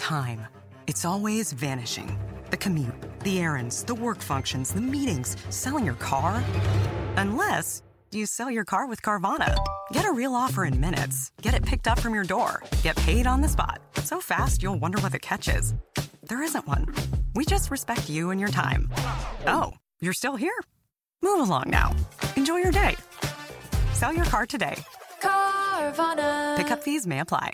time. It's always vanishing. The commute, the errands, the work functions, the meetings, selling your car. Unless you sell your car with Carvana. Get a real offer in minutes. Get it picked up from your door. Get paid on the spot. So fast, you'll wonder what the catch is. There isn't one. We just respect you and your time. Oh, you're still here? Move along now. Enjoy your day. Sell your car today. Carvana. Pickup fees may apply.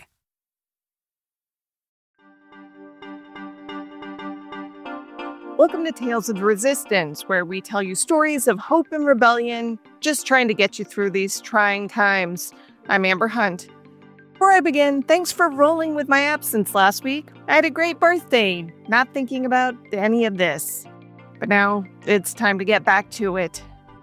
Welcome to Tales of the Resistance, where we tell you stories of hope and rebellion, just trying to get you through these trying times. I'm Amber Hunt. Before I begin, thanks for rolling with my absence last week. I had a great birthday, not thinking about any of this. But now it's time to get back to it.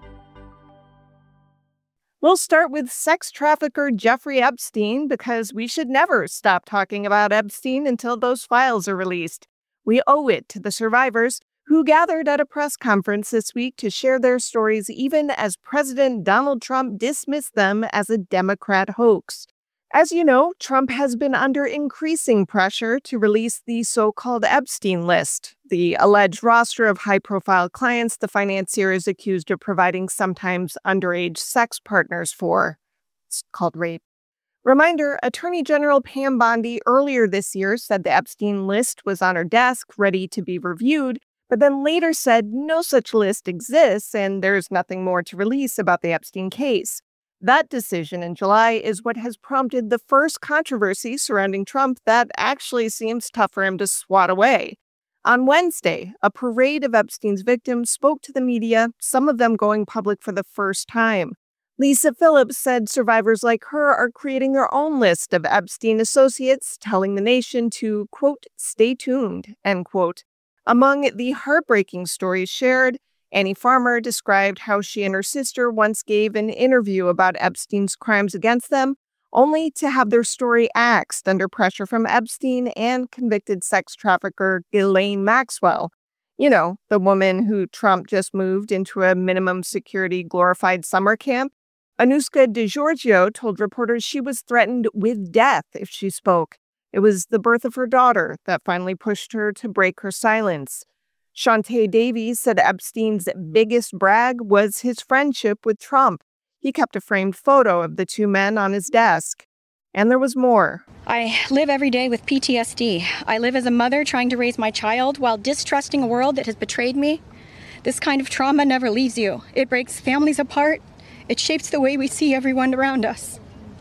We'll start with sex trafficker Jeffrey Epstein, because we should never stop talking about Epstein until those files are released. We owe it to the survivors who gathered at a press conference this week to share their stories, even as President Donald Trump dismissed them as a Democrat hoax. As you know, Trump has been under increasing pressure to release the so-called Epstein list, the alleged roster of high-profile clients the financier is accused of providing sometimes underage sex partners for. It's called rape. Reminder, Attorney General Pam Bondi earlier this year said the Epstein list was on her desk, ready to be reviewed, but then later said no such list exists and there's nothing more to release about the Epstein case. That decision in July is what has prompted the first controversy surrounding Trump that actually seems tough for him to swat away. On Wednesday, a parade of Epstein's victims spoke to the media, some of them going public for the first time. Lisa Phillips said survivors like her are creating their own list of Epstein associates, telling the nation to, quote, stay tuned, end quote. Among the heartbreaking stories shared, Annie Farmer described how she and her sister once gave an interview about Epstein's crimes against them, only to have their story axed under pressure from Epstein and convicted sex trafficker Ghislaine Maxwell. You know, the woman who Trump just moved into a minimum security glorified summer camp. Anuska DeGiorgio told reporters she was threatened with death if she spoke. It was the birth of her daughter that finally pushed her to break her silence. Shantae Davies said Epstein's biggest brag was his friendship with Trump. He kept a framed photo of the two men on his desk. And there was more. I live every day with PTSD. I live as a mother trying to raise my child while distrusting a world that has betrayed me. This kind of trauma never leaves you. It breaks families apart. It shapes the way we see everyone around us.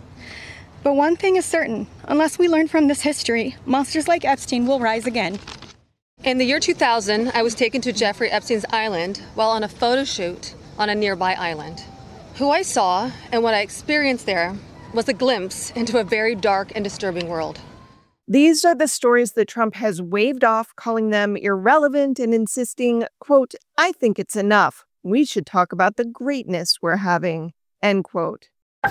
But one thing is certain, unless we learn from this history, monsters like Epstein will rise again. In the year 2000, I was taken to Jeffrey Epstein's island while on a photo shoot on a nearby island. Who I saw and what I experienced there was a glimpse into a very dark and disturbing world. These are the stories that Trump has waved off, calling them irrelevant and insisting, quote, I think it's enough. We should talk about the greatness we're having, end quote.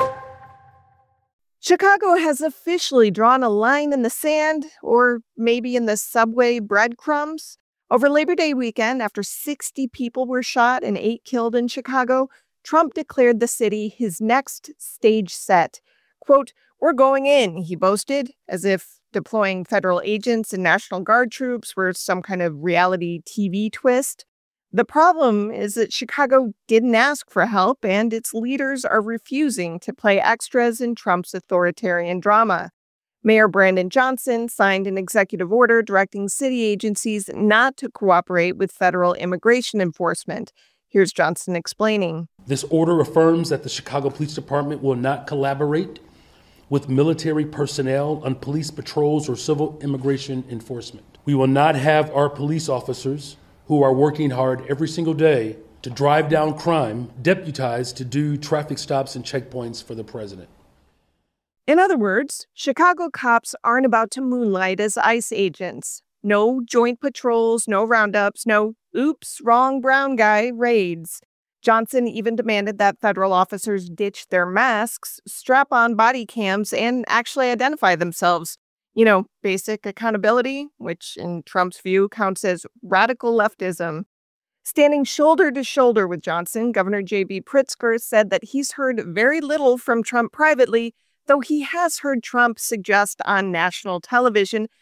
Chicago has officially drawn a line in the sand, or maybe in the subway breadcrumbs. Over Labor Day weekend, after 60 people were shot and 8 killed in Chicago, Trump declared the city his next stage set. Quote, we're going in, he boasted, as if deploying federal agents and National Guard troops were some kind of reality TV twist. The problem is that Chicago didn't ask for help, and its leaders are refusing to play extras in Trump's authoritarian drama. Mayor Brandon Johnson signed an executive order directing city agencies not to cooperate with federal immigration enforcement. Here's Johnson explaining. This order affirms that the Chicago Police Department will not collaborate with military personnel on police patrols or civil immigration enforcement. We will not have our police officers, who are working hard every single day to drive down crime, deputized to do traffic stops and checkpoints for the president. In other words, Chicago cops aren't about to moonlight as ICE agents. No joint patrols, no roundups, no oops, wrong brown guy raids. Johnson even demanded that federal officers ditch their masks, strap on body cams, and actually identify themselves. You know, basic accountability, which in Trump's view counts as radical leftism. Standing shoulder to shoulder with Johnson, Governor J.B. Pritzker said that he's heard very little from Trump privately, though he has heard Trump suggest on national television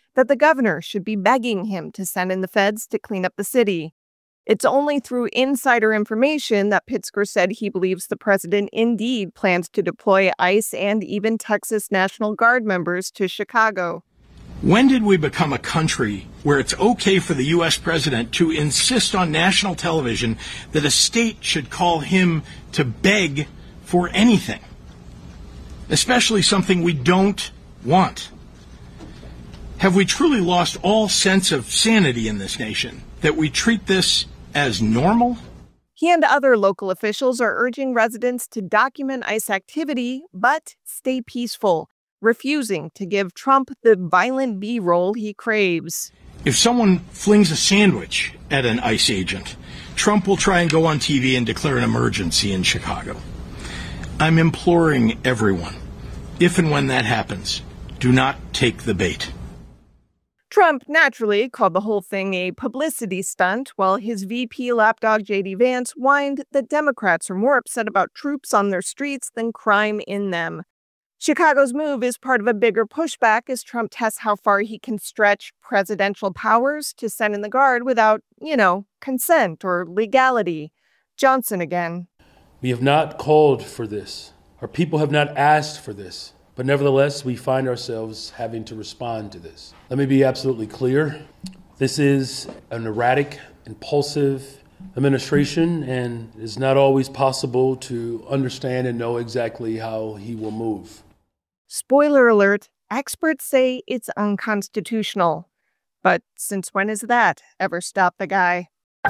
that the governor should be begging him to send in the feds to clean up the city. It's only through insider information that Pritzker said he believes the president indeed plans to deploy ICE and even Texas National Guard members to Chicago. When did we become a country where it's okay for the U.S. president to insist on national television that a state should call him to beg for anything, especially something we don't want? Have we truly lost all sense of sanity in this nation, that we treat this as normal? He and other local officials are urging residents to document ICE activity, but stay peaceful, refusing to give Trump the violent B-roll he craves. If someone flings a sandwich at an ICE agent, Trump will try and go on TV and declare an emergency in Chicago. I'm imploring everyone, if and when that happens, do not take the bait. Trump naturally called the whole thing a publicity stunt, while his VP lapdog J.D. Vance whined that Democrats are more upset about troops on their streets than crime in them. Chicago's move is part of a bigger pushback as Trump tests how far he can stretch presidential powers to send in the Guard without, consent or legality. Johnson again. We have not called for this. Our people have not asked for this. But nevertheless, we find ourselves having to respond to this. Let me be absolutely clear. This is an erratic, impulsive administration, and it's not always possible to understand and know exactly how he will move. Spoiler alert, experts say it's unconstitutional. But since when has that ever stopped the guy?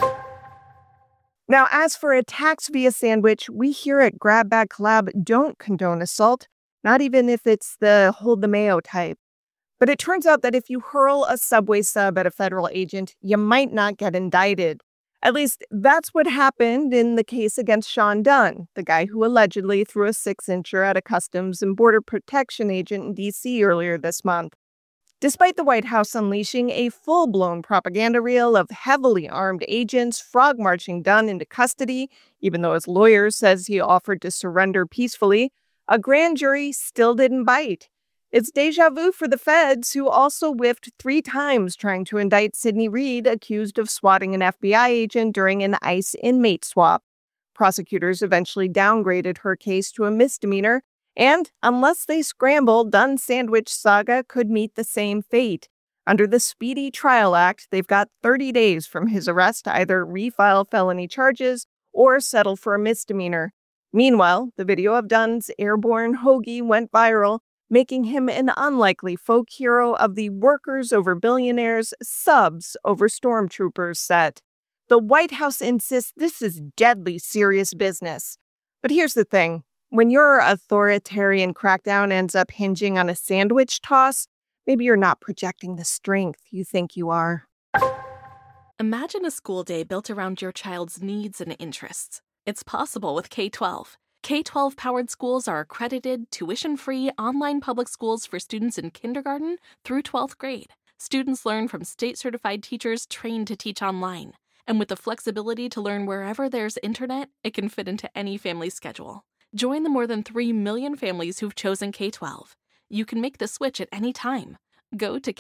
Now, as for attacks via sandwich, we here at Grab Bag Collab don't condone assault, not even if it's the hold the mayo type. But it turns out that if you hurl a Subway sub at a federal agent, you might not get indicted. At least that's what happened in the case against Sean Dunn, the guy who allegedly threw a 6-incher at a Customs and Border Protection agent in D.C. earlier this month. Despite the White House unleashing a full-blown propaganda reel of heavily armed agents frog-marching Dunn into custody, even though his lawyer says he offered to surrender peacefully, a grand jury still didn't bite. It's deja vu for the feds, who also whiffed 3 times trying to indict Sidney Reed, accused of swatting an FBI agent during an ICE inmate swap. Prosecutors eventually downgraded her case to a misdemeanor, and unless they scramble, Dunn's sandwich saga could meet the same fate. Under the Speedy Trial Act, they've got 30 days from his arrest to either refile felony charges or settle for a misdemeanor. Meanwhile, the video of Dunn's airborne hoagie went viral, making him an unlikely folk hero of the workers over billionaires, subs over stormtroopers set. The White House insists this is deadly serious business. But here's the thing. When your authoritarian crackdown ends up hinging on a sandwich toss, maybe you're not projecting the strength you think you are. Imagine a school day built around your child's needs and interests. It's possible with K-12. K-12-powered schools are accredited, tuition-free, online public schools for students in kindergarten through 12th grade. Students learn from state-certified teachers trained to teach online. And with the flexibility to learn wherever there's internet, it can fit into any family schedule. Join the more than 3 million families who've chosen K-12. You can make the switch at any time. Go to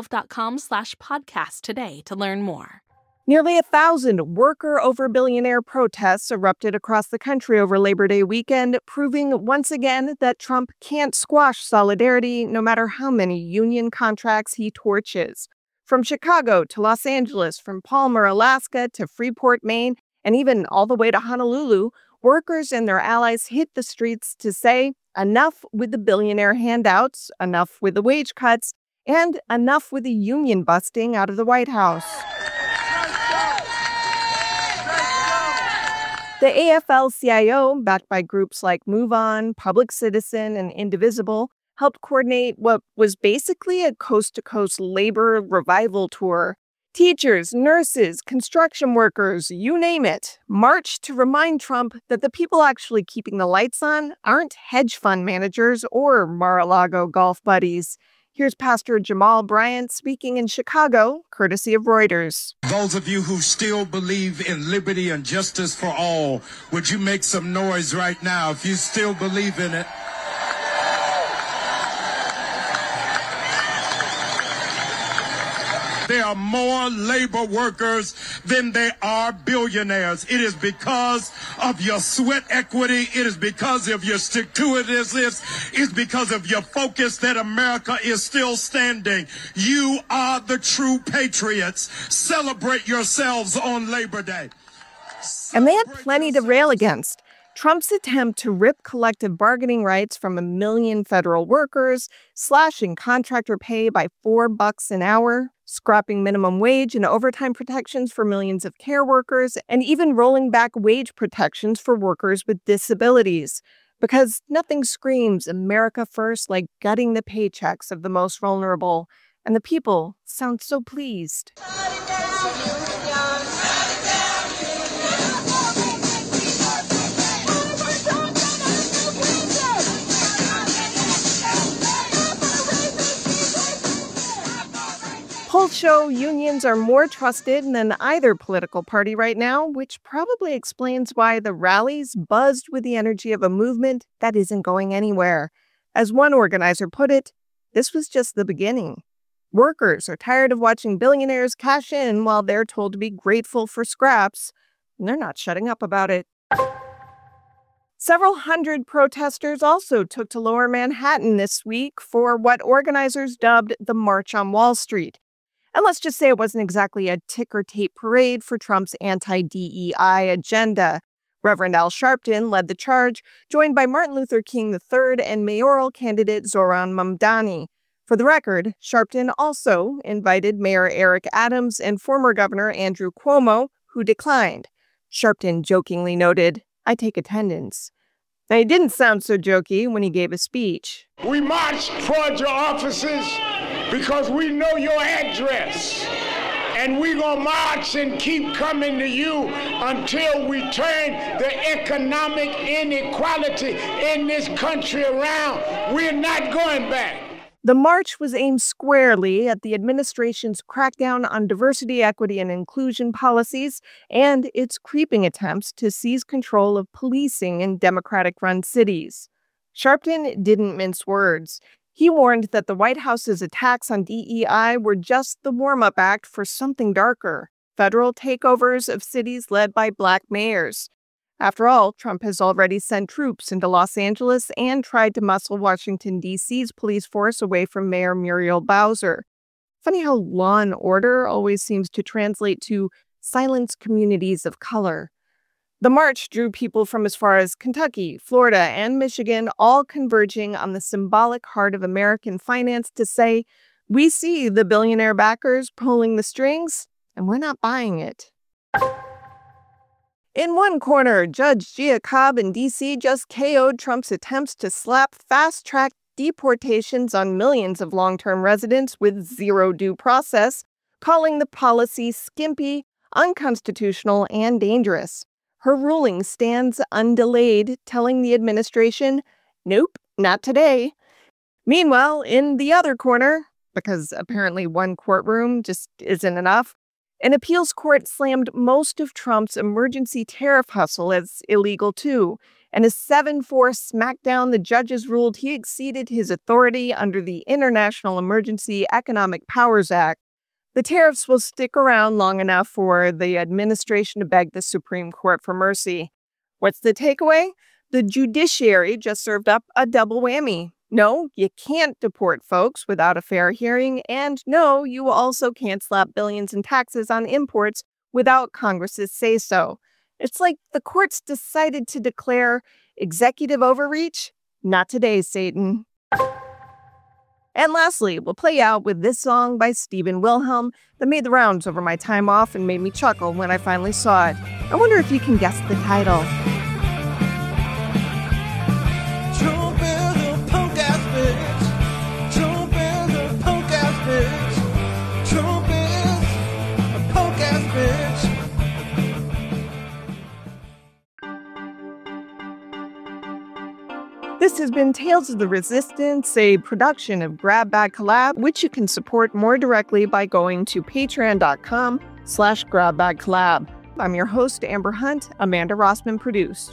k12.com/podcast today to learn more. Nearly 1,000 worker over billionaire protests erupted across the country over Labor Day weekend, proving once again that Trump can't squash solidarity no matter how many union contracts he torches. From Chicago to Los Angeles, from Palmer, Alaska to Freeport, Maine, and even all the way to Honolulu, workers and their allies hit the streets to say enough with the billionaire handouts, enough with the wage cuts, and enough with the union busting out of the White House. The AFL-CIO, backed by groups like Move On, Public Citizen, and Indivisible, helped coordinate what was basically a coast-to-coast labor revival tour. Teachers, nurses, construction workers, you name it, marched to remind Trump that the people actually keeping the lights on aren't hedge fund managers or Mar-a-Lago golf buddies. Here's Pastor Jamal Bryant speaking in Chicago, courtesy of Reuters. Those of you who still believe in liberty and justice for all, would you make some noise right now if you still believe in it? there are more labor workers than there are billionaires. It is because of your sweat equity. It is because of your stick-to-itiveness. It's because of your focus that America is still standing. You are the true patriots. Celebrate yourselves on Labor Day. And they had plenty to rail against. Trump's attempt to rip collective bargaining rights from 1 million federal workers, slashing contractor pay by $4 an hour, scrapping minimum wage and overtime protections for millions of care workers, and even rolling back wage protections for workers with disabilities. Because nothing screams America first like gutting the paychecks of the most vulnerable. And the people sound so pleased. Polls show unions are more trusted than either political party right now, which probably explains why the rallies buzzed with the energy of a movement that isn't going anywhere. As one organizer put it, this was just the beginning. Workers are tired of watching billionaires cash in while they're told to be grateful for scraps, and they're not shutting up about it. Several hundred protesters also took to Lower Manhattan this week for what organizers dubbed the March on Wall Street. And let's just say it wasn't exactly a ticker tape parade for Trump's anti-DEI agenda. Reverend Al Sharpton led the charge, joined by Martin Luther King III and mayoral candidate Zohran Mamdani. For the record, Sharpton also invited Mayor Eric Adams and former Governor Andrew Cuomo, who declined. Sharpton jokingly noted, "I take attendance." Now, he didn't sound so jokey when he gave a speech. We march towards your offices because we know your address. And we're going to march and keep coming to you until we turn the economic inequality in this country around. We're not going back. The march was aimed squarely at the administration's crackdown on diversity, equity, and inclusion policies and its creeping attempts to seize control of policing in Democratic-run cities. Sharpton didn't mince words. He warned that the White House's attacks on DEI were just the warm-up act for something darker, federal takeovers of cities led by Black mayors. After all, Trump has already sent troops into Los Angeles and tried to muscle Washington, D.C.'s police force away from Mayor Muriel Bowser. Funny how law and order always seems to translate to silence communities of color. The march drew people from as far as Kentucky, Florida, and Michigan, all converging on the symbolic heart of American finance to say, we see the billionaire backers pulling the strings, and we're not buying it. In one corner, Judge Gia Cobb in D.C. just KO'd Trump's attempts to slap fast-track deportations on millions of long-term residents with zero due process, calling the policy skimpy, unconstitutional, and dangerous. Her ruling stands undelayed, telling the administration, nope, not today. Meanwhile, in the other corner, because apparently one courtroom just isn't enough, an appeals court slammed most of Trump's emergency tariff hustle as illegal too, and a 7-4 smackdown the judges ruled he exceeded his authority under the International Emergency Economic Powers Act. The tariffs will stick around long enough for the administration to beg the Supreme Court for mercy. What's the takeaway? The judiciary just served up a double whammy. No, you can't deport folks without a fair hearing, and no, you also can't slap billions in taxes on imports without Congress's say-so. It's like the courts decided to declare executive overreach. Not today, Satan. And lastly, we'll play out with this song by Stephen Wilhelm that made the rounds over my time off and made me chuckle when I finally saw it. I wonder if you can guess the title. Trump is a punk-ass bitch. Trump is a punk-ass bitch. Trump is a punk-ass bitch. This has been Tales of the Resistance, a production of Grab Bag Collab, which you can support more directly by going to patreon.com/GrabBagCollab. I'm your host, Amber Hunt. Amanda Rossman produced.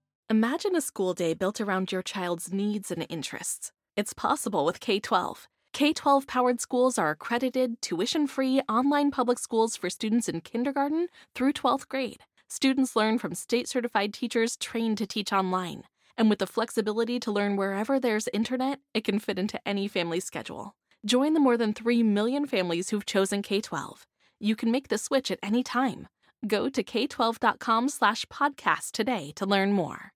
Imagine a school day built around your child's needs and interests. It's possible with K-12. K-12 powered schools are accredited, tuition-free online public schools for students in kindergarten through 12th grade. Students learn from state-certified teachers trained to teach online. And with the flexibility to learn wherever there's internet, it can fit into any family's schedule. Join the more than 3 million families who've chosen K-12. You can make the switch at any time. Go to k12.com/podcast today to learn more.